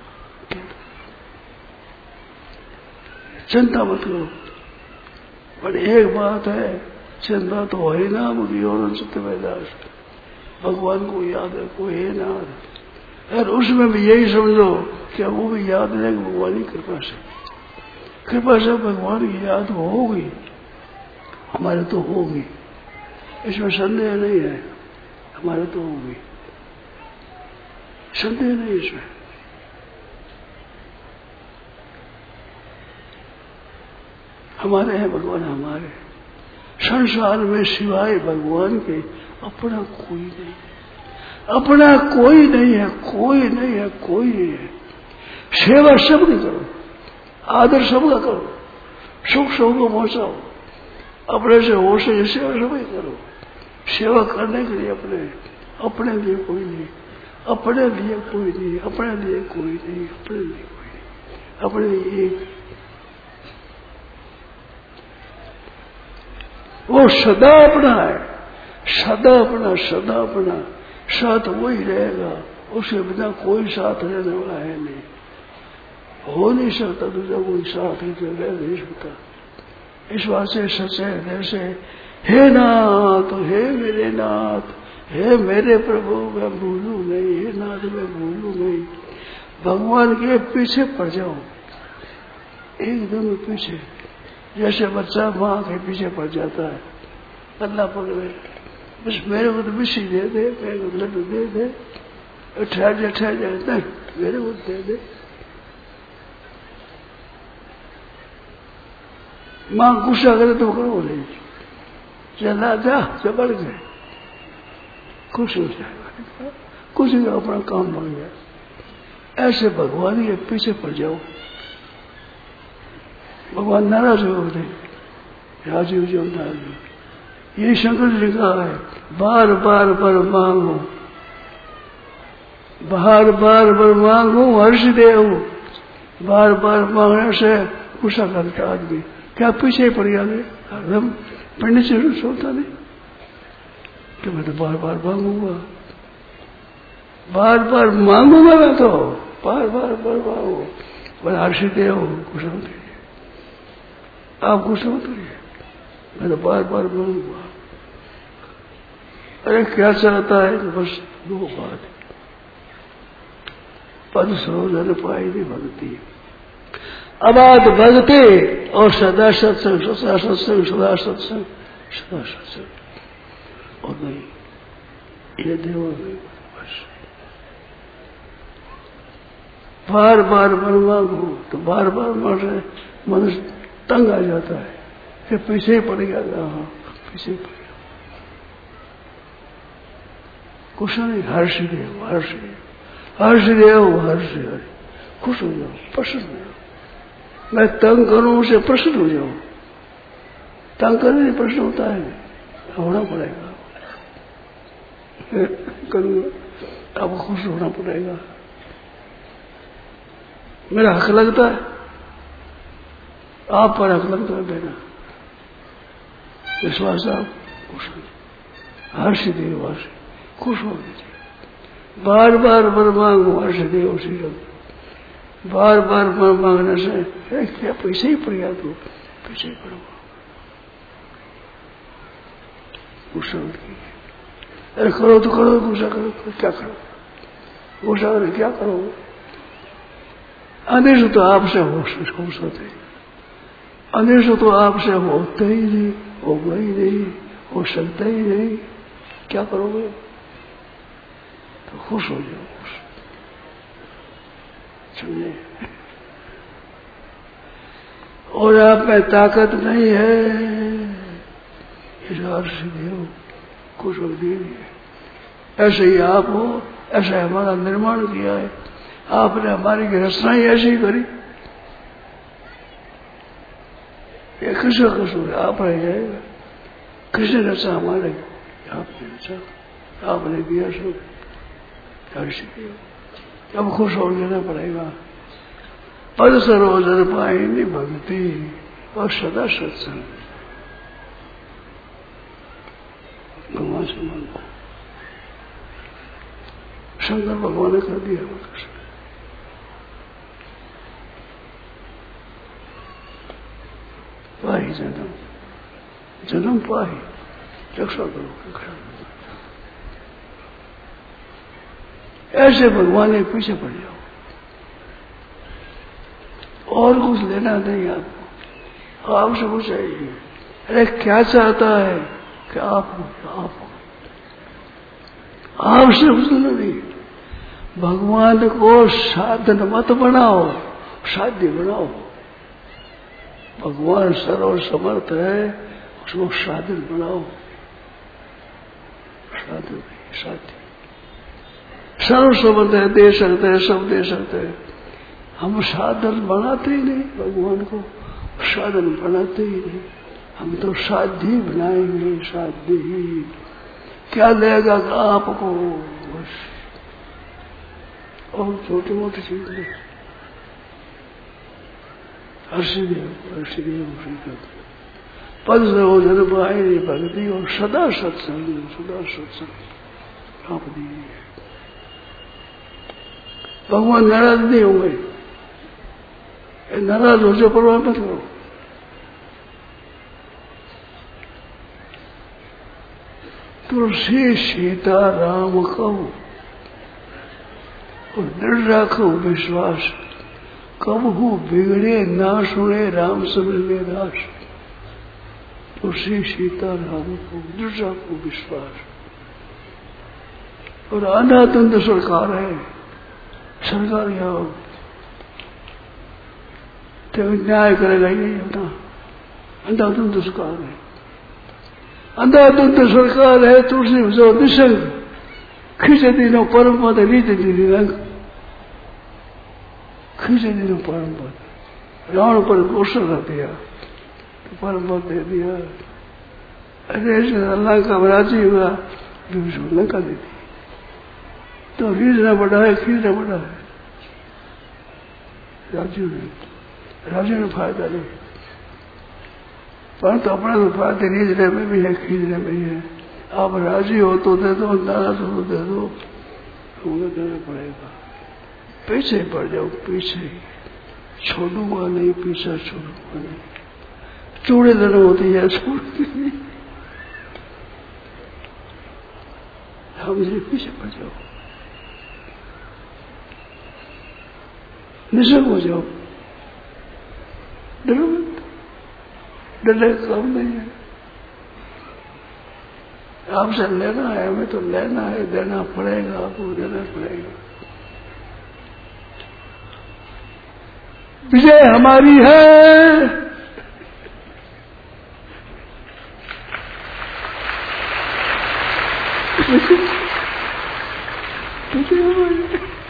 चिंता मत करो, पर एक बात है, चिंता तो हरि नाम की और चित्त वैदास, भगवान को याद रखो, हे नाथ। और उसमें भी यही समझो कि वो भी याद रहेगा भगवान की कृपा से, कृपा से भगवान की याद होगी, हमारे तो होगी, इसमें संदेह नहीं है, हमारे तो होगी, संदेह नहीं इसमें। हमारे हैं भगवान, हमारे संसार में सिवाय भगवान के अपना कोई नहीं है, अपना कोई नहीं है, कोई नहीं है, कोई नहीं है। सेवा सबकी करो, आदर सबका करो, सुख सबको पहुंचाओ, अपने से हो से सेवा सभी करो। सेवा करने के लिए अपने अपने लिए कोई नहीं, अपने लिए कोई नहीं, अपने लिए कोई नहीं, अपने लिए कोई नहीं, अपने लिए एक। वो सदा अपना है, सदा अपना, सदा अपना, साथ वही रहेगा, उसके बिना कोई साथ रहने वाला है नहीं, हो नहीं सकता दूसरा कोई साथ ही रह नहीं सकता। इस बात से सच्चे हृदय से हे नाथ, हे मेरे नाथ, हे मेरे प्रभु मैं भूलू नहीं, हे नाथ मैं भूलू नहीं। भगवान के पीछे पड़ जाओ, एकदम पीछे, जैसे बच्चा माँ के पीछे पड़ जाता है, अल्लाह पकड़े, बस मेरे को तो मिशी दे दे, मेरे को लड्डू दे दे, ठहर जा ठहर जा, नहीं मेरे को दे दे। माँ गुस्सा करे तो करो नहीं, चला जा चबड़ गए, खुश हो जाएगा, कुछ नहीं अपना काम बन गया। ऐसे भगवान के पीछे पड़ जाओ, भगवान नाराज हो गए, राजी हो जाओ, नाराज। ये शंकर जी का है, बार बार बार मांगो, बार बार बार मांगो हर्ष देव। बार बार मांगने से गुस्सा करता आदमी, क्या पीछे पड़ गया? हम पंडित से सोचता नहीं कि मैं तो बार बार मांगूंगा, बार बार मांगूंगा, मैं तो बार बार बार मांगो, पर हर्ष देव गुस्सा मत करिए, आप गुस्सा मत करिए, मैं तो बार बार मांगूंगा। अरे क्या चाहता है कि बस दो बात, पद सरोजन पाई नहीं भगती, अबाध भगते और सदा सत्संग, सदा सत्संग, सदा सत्संग, सदा सत्संग, और नहीं ये देव नहीं, बस बार बार मन मांगो तो बार बार मन मनुष्य तंग आ जाता है कि पीछे ही पड़ गया, हाँ पीछे ही पड़ गया। कुछ नहीं, हर्ष देव, हर्ष देव, हर्ष देव, हर्ष देव, खुश हो जाओ, प्रसन्न हो जाओ। मैं तंग करूं उसे प्रसन्न हो जाओ, तंग करने से प्रश्न होता है, होना पड़ेगा, करूंगा आपको खुश होना पड़ेगा। मेरा हक लगता है, आप पर हक लगता है मेरा, विश्वास आप खुश हर्ष देव, हर्ष खुश हो गए। बार बार वर मांगो हर्ष देव श्रीरम, बार बार वर मांगने से क्या पैसे ही पड़ गया, तो पैसे ही पड़ो। गुस्सा अरे करो तो करो, गुस्सा करो तो क्या करो, गुस्सा करो क्या करो। आदेश तो आपसे हो सकते, आदेश तो आपसे होता ही नहीं, होगा ही नहीं, हो सकता ही नहीं, क्या करोगे। तो खुश हो जाओ, खुश समझे। और आप में ताकत नहीं है, इस हर्ष देव खुश हो दिए। ऐसे ही आप हो, ऐसा हमारा निर्माण किया है, आपने हमारी रचना ही ऐसी ही करी। ये किसका कसूर है, आप रह जाएगा। किसने रचा हमारे, आपने रचा, आपने किया सब। अब खुश हो जाना पड़ेगा। पद सरोजर पाइनी भक्ति और सदा सत्संग, भगवान से मांगो। शंकर भगवान ने कर दिया पाही जन्म, जन्म पाही रक्षा करो, रक्षा। ऐसे भगवान के पीछे पड़ जाओ, और कुछ लेना नहीं आपको, आपसे कुछ चाहिए। अरे क्या चाहता है कि आप आप आपसे कुछ नहीं। भगवान को साधन मत बनाओ, साध्य बनाओ। भगवान सर्व समर्थ है, उसको साधन बनाओ। साधन साध्य सर्व समर्थ है, दे सकते हैं, सब दे सकते हैं। हम साधन बनाते ही नहीं, भगवान को साधन बनाते ही नहीं। हम तो साध्य बनाएंगे, साध्य ही। क्या देगा आपको, बस और छोटी मोटी चीज ले। हर्षदेव हर्षदेव पद सरोजन पाइनी भक्ति और सदा सत्संग, सदा सत्संग आप दीजिए। भगवान नाराज नहीं होंगे, नाराज हो जाए परवाह मत करो। तुलसी सीता राम कहो और दृढ़ रखो विश्वास, कब हो बिगड़े ना सुने राम समझ दास। तुलसी सीता राम को दृढ़ रखो विश्वास। और अनातंत्र सरकार है, सरकार यहाँ तो न्याय करेगा यही होता। अंधातंत्र सरकार है, अंधातंत्र सरकार है। तुलसी जो निसंग खींचे दिनों परम पद रीत दीदी रंग, खींचे दिनों परम पद। रावण पर कौशल रख दिया तो परम पद दे दिया। अरे अल्लाह का राजी हुआ, लंका दे दी। तो खींचना बड़ा है, खींचना बड़ा है। राजी नहीं, राजी में फायदा नहीं, परंतु अपना तो फायदे खींचने में भी है, खींचने में ही है। आप राजी हो तो दे दो, नाराज हो तो दे दो, हमें देना पड़ेगा। पीछे पड़ जाओ, पीछे छोड़ूंगा नहीं, पीछा छोड़ूंगा नहीं। चूड़े देना होती है, छोड़ती नहीं। हमसे पीछे पड़ जाओ, निसर्ग हो जाओ, डरो मत, डरने का काम नहीं है। आपसे लेना है, हमें तो लेना है, देना पड़ेगा, आपको देना पड़ेगा। विजय हमारी है, विजय हमारी,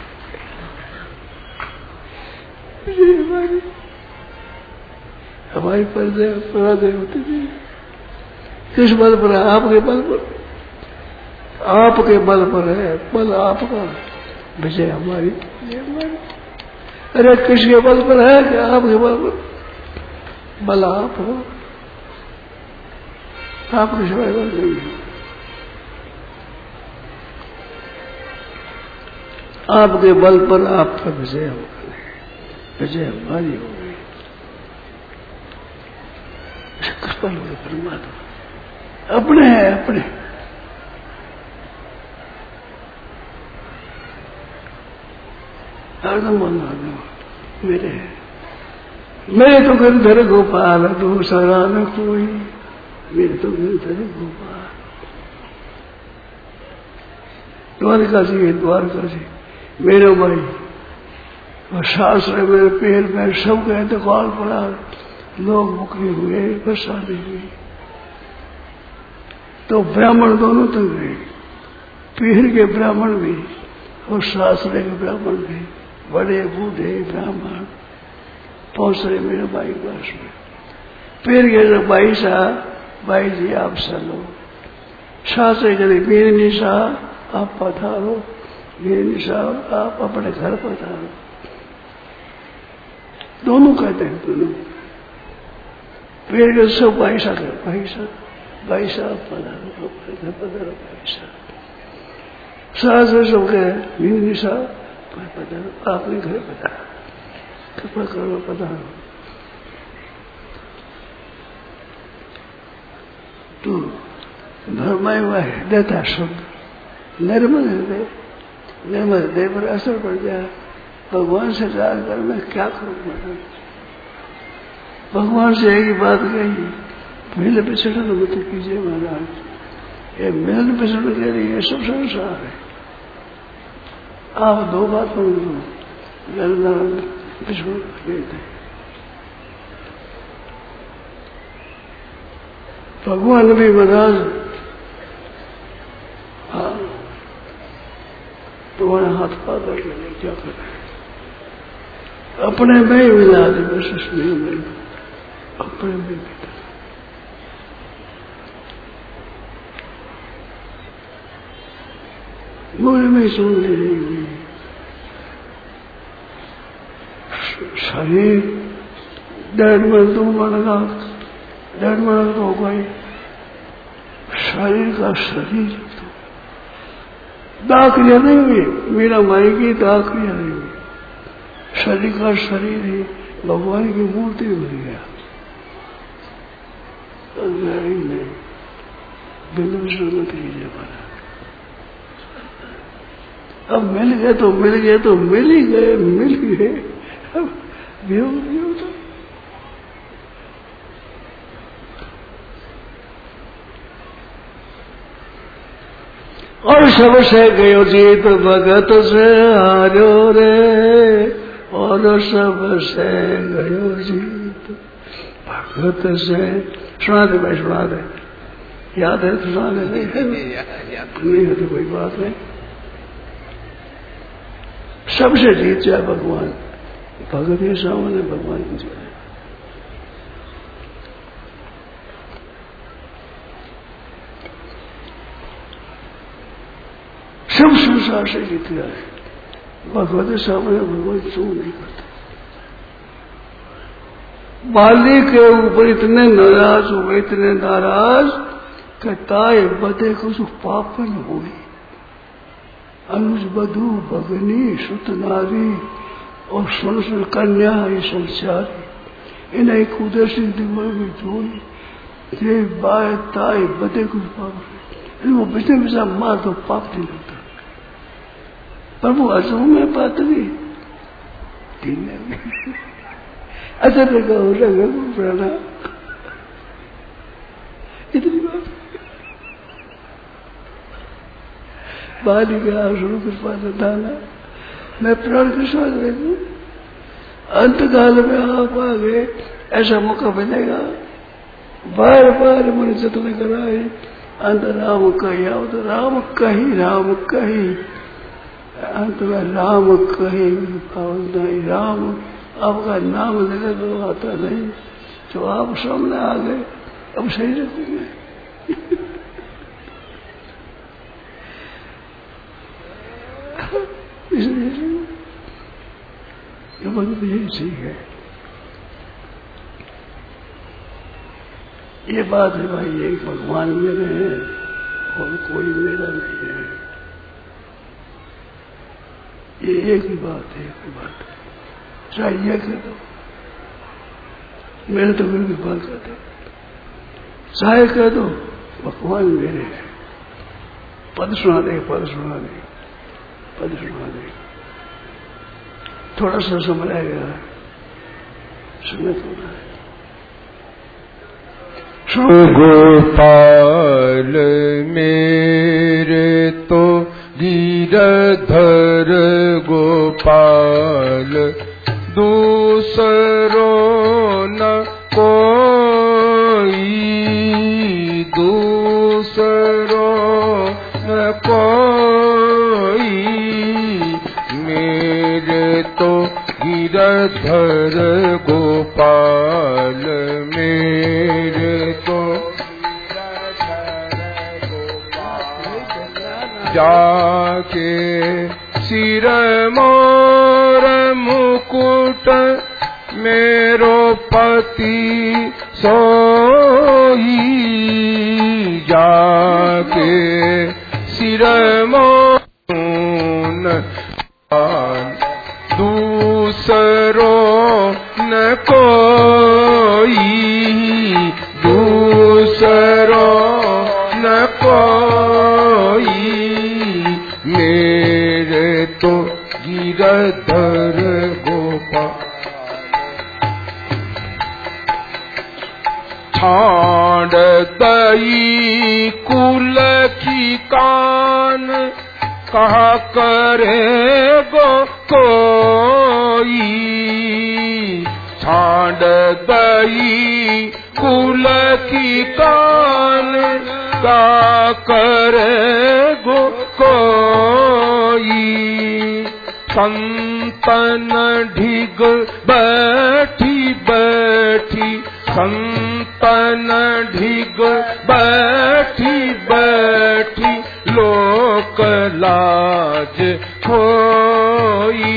विजय हमारी, हमारी पराजय पराजय होती थी। किस बल पर है? आपके बल पर, आपके बल पर है, बल आपका, विजय हमारी, विजय हमारी। अरे किसके बल पर है कि आपके बल पर? बल आप हो, आपके सिवाय बल नहीं है। आपके बल पर आपका विजय होगा, विजय हमारी होगी। कृपा होगी परमात्मा अपने है, अपने हरदम बोलना मेरे है, मेरे तो गिरधर गोपाल दूसरा न कोई, मेरे तो गिरधर गोपाल। द्वारका जी, द्वारका जी मेरे भाई और शास्त्र मेरे पैर में सब गए तो कॉल पड़ा, लोग मुक्ति हुए, प्रसादी हुई। तो ब्राह्मण दोनों तो गए, पीर के ब्राह्मण भी और शास्त्र के ब्राह्मण भी, बड़े बूढ़े ब्राह्मण पहुंच रहे मेरे भाई पास में। पीर के जो भाई साहब, भाई जी आप चलो, शास्त्र के मेरे निशा आप पधारो, मेरे निशा आप अपने घर पधारो। दोनों कहते हैं, दोनों पीर के सब भाई साहब, भाई साहब भाई साहब पधारो, अपने घर पधारो भाई साहब। शास्त्र सब कहे मेरे निशा पधारो, आपने घर पधारो, कृपा करो पधारो। तो धर्मय हुआ हृदयता शुद्ध, निर्मल हृदय, निर्मल हृदय पर असर पड़ जाए। भगवान से जाकर मैं क्या करूं, भगवान से एक ही बात कही, मिल पिछड़न मत कीजिए महाराज, ये मिल पिछड़न के लिए ये सब संसार है। आप दो बात पढ़ लो, पिछड़ गए थे भगवान भी महाराज, हाँ तुम्हारे हाथ पाकर के क्या करें, अपने में ही मिला दे, बस नहीं मिल अपने में मिला, मुझे में सुन ले रही हुई शरीर डेढ़ मिनट दो मिनट का, डेढ़ मिनट तो हो गई, शरीर का शरीर तो दाखिया नहीं हुई, मेरा माई की दाखिया नहीं हुई, शरीर का शरीर ही भगवान की मूर्ति बन गया। नहीं बिल्कुल जरूरत कीजिए हमारा, अब मिल गए तो मिल गए तो मिल ही गए, मिल गए अब व्यू व्यू तो और सबसे गयो जीत भगत से हारो रे, और सबसे गयो जीत भगत से। सुना दे भाई, सुना दे, याद है तो सुना दे, नहीं है तो कोई बात नहीं। सबसे जीत जाए भगवान, भगत के सामने भगवान की जय। सब संसार से जीत गया है, भगवत के सामने भगवान क्यों नहीं करते। बाली के ऊपर इतने नाराज हुए, इतने नाराज कि ताए बदे को जो पापन हुई, अनुज बधु भगनी सुत नारी और सुन सुन कन्या ये संसारी, इन्हें एक उदर्शी दिमाग में जोड़ी, ये बाय ताए बदे को पाप, वो बिजने बिजा मार दो पाप नहीं लगता। पर वो अजू में बात भी अच्छा लगा हो लगा पुराना इतनी बात बालिका शुरू कर पाता था ना, मैं प्राण के साथ रहूं, अंत काल में आप आ गए, ऐसा मौका मिलेगा, बार बार मन जतन कराए, अंत राम कही आओ तो राम कही, राम कही, अंत में राम कहे नहीं, राम आपका नाम लेकर तो आता नहीं, जो आप सामने आ गए अब सही रखूंगे। इसलिए ये बात यही ठीक है, ये बात है भाई, एक भगवान मेरे हैं और कोई मेरा नहीं है, ये एक ही बात है, एक ही बात है। चाहिए कह दो, मेरे तो मेरी बात कर दो, चाहे कह दो भगवान मेरे हैं, पद सुना दे, पद सुना दे, पद सुना दे। थोड़ा सा समय आएगा, सुने थोड़ा है। गोपाल मेरे तो गिरधर गोपाल, दूसरों न कोई, दूसरों न कोई, मेरे तो गिरधर गोपाल, मेरे तो जाके सिर मोर मुकुट मेरो पति सोई, जाके सिर मोर दूसरों न कोई, दूसरों न कोई, मेरे तो गिरधर गोपाल। छाड़ दई कुल की कान, कहा करेगो कोई, छाड़ दई कुल की कान, का करेगो कोई, संतन ढिग बैठी बैठी, संतन ढिग बैठी बैठी, लोक लाज खोई,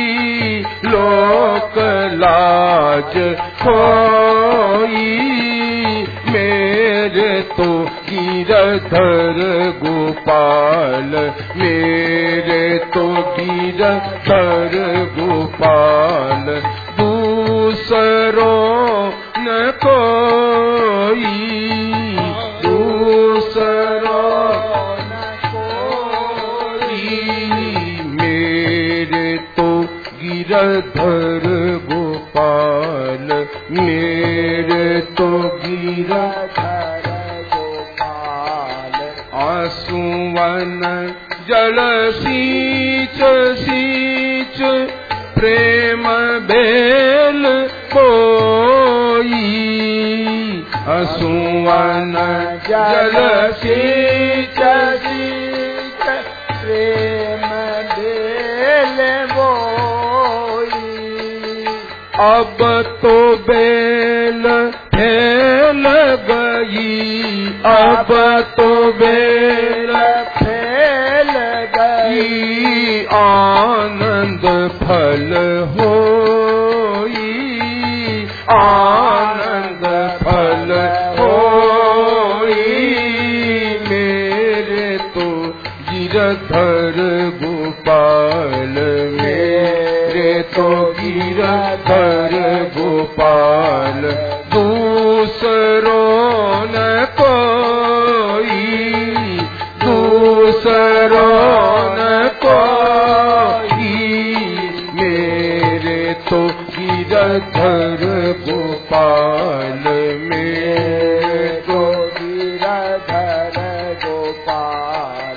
लोक लाज खोई, मेरे तो गिरधर गोपाल, मेरे तो गिरधर गोपाल, दूसरों न कोई, दूसरों न कोई, मेरे तो गिरधर गोपाल, मेरे तो गिरधर गोपाल, आसुवन जल सींच सींच, प्रेम बेल बोई, आसुवन जल सींच सींच, प्रेम बेल बोई, अब तो बेल फैल गई, अब तो बेल फैल गई, आनंद फल होई, आनंद फल होई, मेरे तो गिरधर गोपाल, मेरे तो गिरधर गोपाल, दूसरों न कोई, दूसरों न कोई, मेरे तो गिरधर गोपाल, मेरे तो गिरधर गोपाल,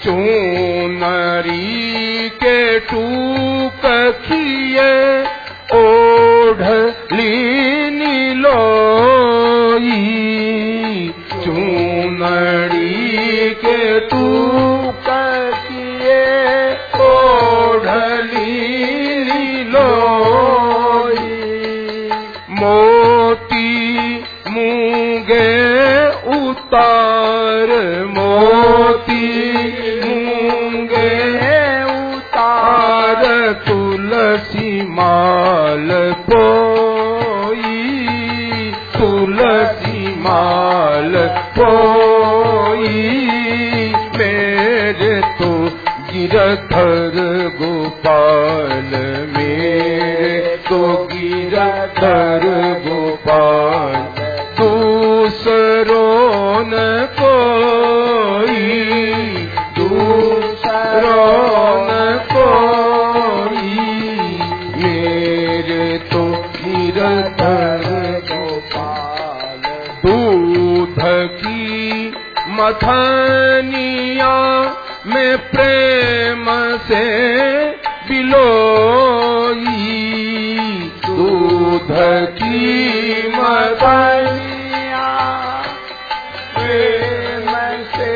चूनरी के टूक खिए ओढ़ लीनी लोई, चूनरी के टूक खिए ओढ़ लीनी लोई, मोती मूंगे उतार, मोती मूंगे उतार, तुलसी माल पोई, तुलसी माल पोई, मेरे तो गिरधर गोपाल। तो गिरधर गोपाल दूसरों न कोई, दूसरों न कोई, मेरे तो गिरधर गोपाल। दूध की मथनिया में प्रेम से बिलोई, दूध की मथनिया प्रेम से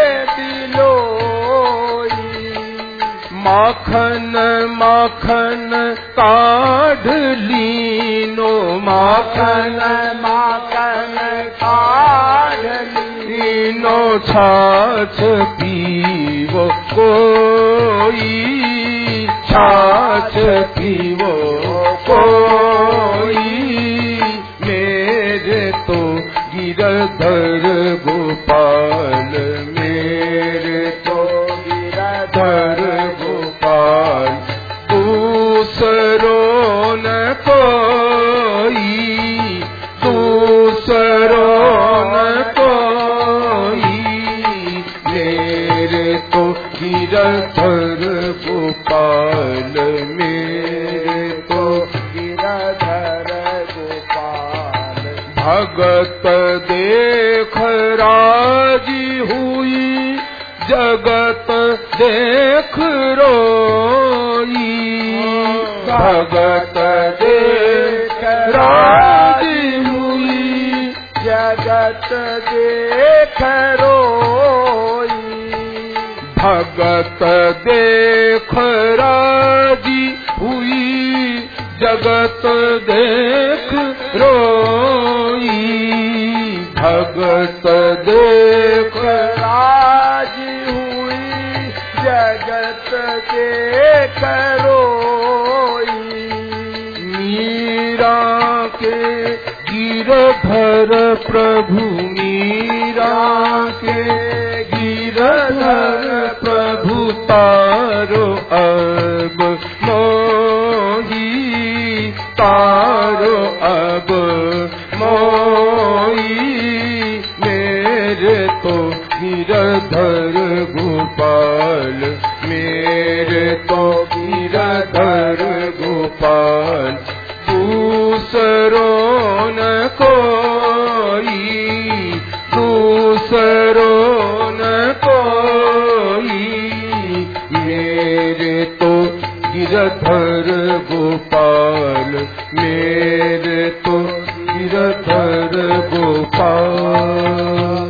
बिलोई, माखन माखन काढ़ लीनो, माखन माखन काढ़ लीनो, छाछ पीवो कोई, छाछ पीवो कोई, मेरे तो गिरधर गोपाल, मेरे तो गिरधर गोपाल, दूसरों न कोई, दूसरों न कोई, मेरे तो गिरधर गोपाल, मेरे तो गिरधर गोपाल। भगत देख राजी हुई, जगत देख रोई, भगत देख राजी हुई, जगत देख रोई, भगत देख राजी हुई, जगत देख रोई, भगत देख राजी हुई, जगत देख रोई, मीरा के गिरधर प्रभु, मीरा के गिरधर प्रभु, तारो अब मोही, तारो अब मोही, मेरे तो गिरधर गोपाल, मेरे तो गिरधर गोपाल, दूसरों न कोई, दूसरों न कोई, मेरे तो गिरधर गोपाल, मेरे तो गिरधर गोपाल।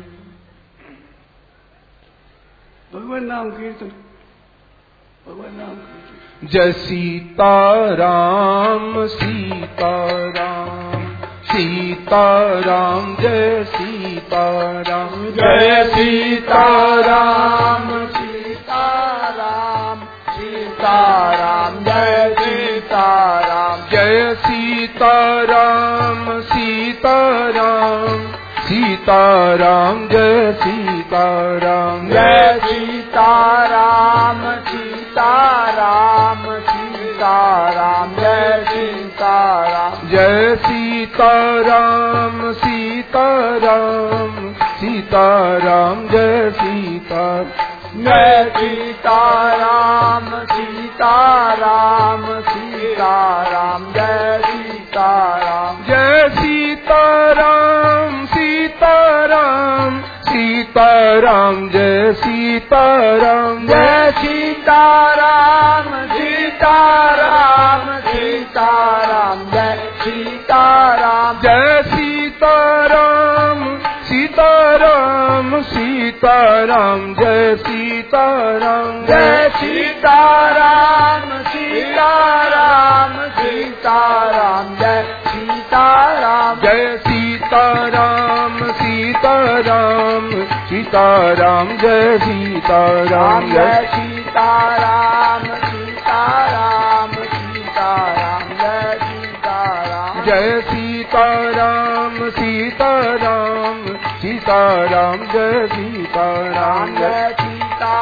भगवान नाम कीर्तन, भगवान नाम कीर्तन। जय सीताराम सीताराम सीताराम, जय सीताराम, जय सीताराम सीताराम सीताराम, जय सीताराम, जय सीताराम सीताराम सीताराम, जय सीताराम, जय सीताराम सीताराम सीताराम, जय सीताराम, जय सीताराम सीताराम सीताराम, जय सीताराम, जय सीताराम सीताराम सीताराम, जय सीताराम, जय सीताराम सीताराम सीताराम, जय सीताराम, जय सीताराम सीताराम सीताराम, जय सीताराम, जय सीताराम सीताराम सीताराम, जय सीताराम, जय सीताराम सीताराम सीताराम, जय सीताराम, जय सीताराम सीताराम सीताराम, जय सीताराम, जय सीताराम सीताराम सीताराम, जय सीताराम, जय सीताराम सीताराम सीताराम, जय सीताराम, जय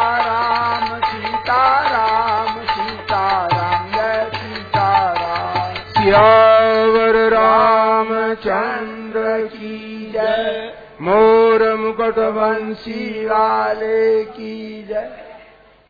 सीताराम सीताराम सीताराम, जय सीताराम। सियावर रामचंद्र की जय। मोर मुकुट बंसी वाले की जय।